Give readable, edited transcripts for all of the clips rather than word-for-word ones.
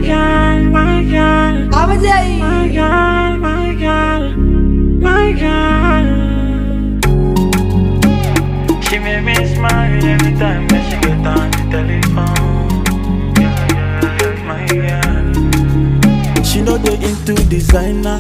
girl, my girl. I'm day. My girl, my girl, my girl. She make me smile every time that she get on the telephone. Yeah, yeah, my girl. She know they into designer,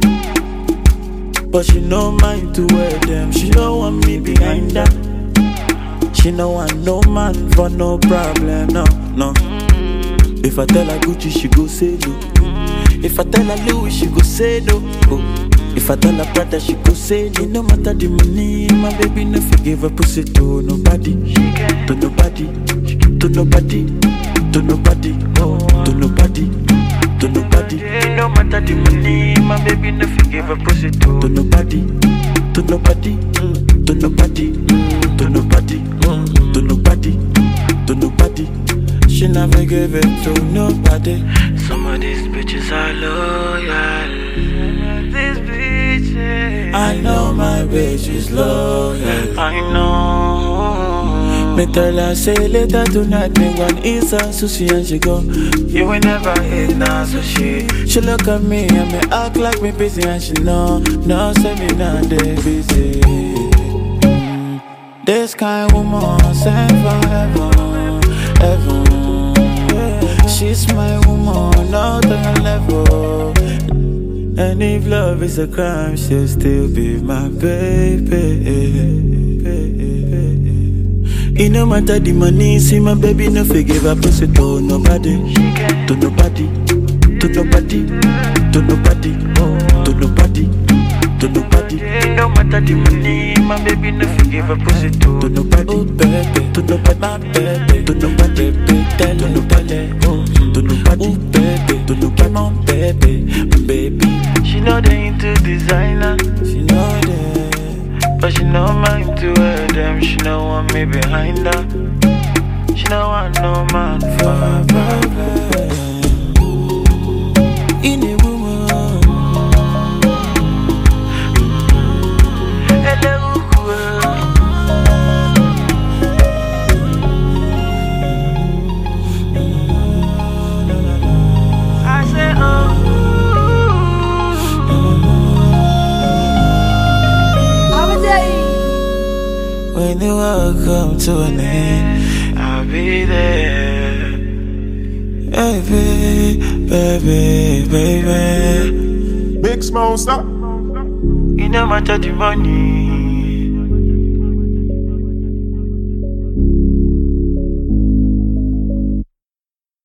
but she no mind to wear them. She don't want me behind her. She no want no man for no problem, no, no. If I tell her Gucci, she go say no. If I tell her Louis, she go say no. Oh. If I tell her Prada, she go say no. No matter the money, my baby no forgive her pussy to nobody, to nobody, to nobody, to nobody, oh, to nobody, to nobody. No matter the money, my baby no forgive her pussy To nobody, to nobody, to nobody, to nobody, to nobody, to nobody. She never give it to nobody. Some of these bitches are loyal. These bitches, I know my bitch is loyal. I know. Me tell her say later tonight me want eat some sushi and she go. You will never eat no sushi. She look at me and me act like me busy and she know, no say me not they busy. This kind woman sent from heaven, heaven. She's my woman, not on a level. And if love is a crime, she'll still be my baby. It no matter the money, see my baby no forgive her pussy to nobody, to nobody, to nobody, to nobody, to nobody, to nobody. No matter the money, my baby no forgive her pussy To nobody, oh baby, to nobody, my baby, to nobody, to nobody, oh, to nobody, oh baby, to nobody, my baby. She know they into designer, She know that. but she know mine to wear them. She know want me behind her. She know want no man for her. In a woman, Hello, I say, oh. I'm day. when the world come to an end, I'll be there. baby, baby, baby. Big Smoke, stop. You no matter the money.